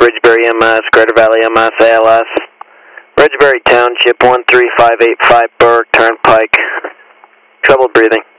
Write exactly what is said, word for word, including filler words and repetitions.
Ridgeberry M S, Greater Valley M S, A L S. Ridgeberry Township, one three five eight five Burke Turnpike. Trouble breathing.